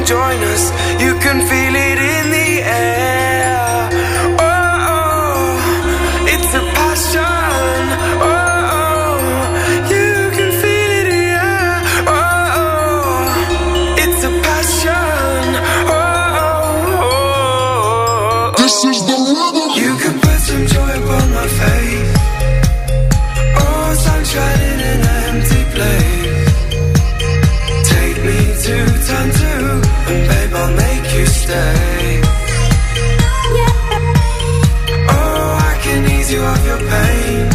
join us. You can feel it in the air. Oh, it's a passion. Oh, you can feel it, yeah. Oh, it's a passion. Oh, this is the rhythm. You can put some joy upon my face. Oh, sunshine in an empty place. Take me to turn two, and babe, I'll make you stay. Oh, I can ease you of your pain.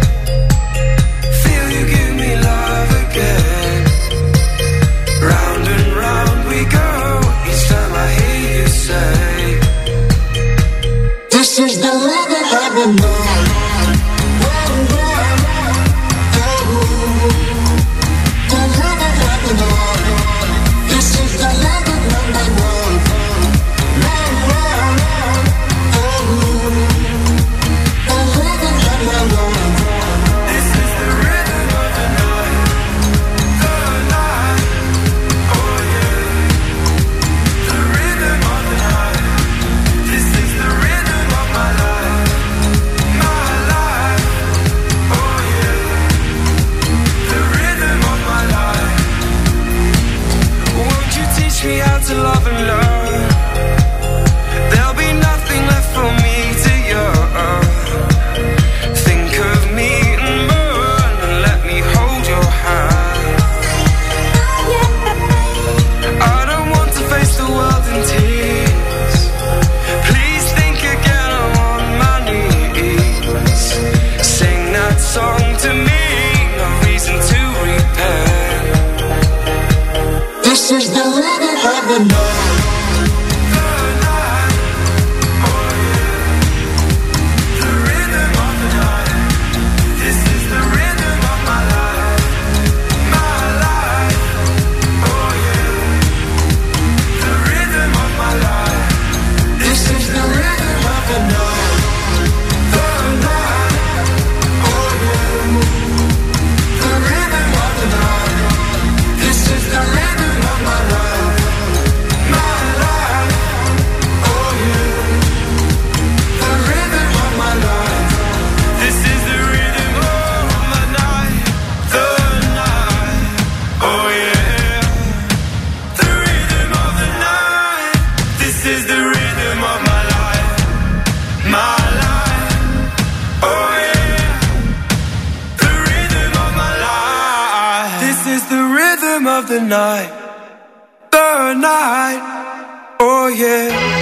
Feel you give me love again. Round and round we go, each time I hear you say, this is the rhythm of the night. Me how to love and learn. There'll be nothing left for me to yearn. Think of me and burn, and let me hold your hand. I don't want to face the world in tears. Please think again, I'm on my knees. Sing that song to me, no reason to repent. This is the rhythm of the night. Of the night, oh yeah.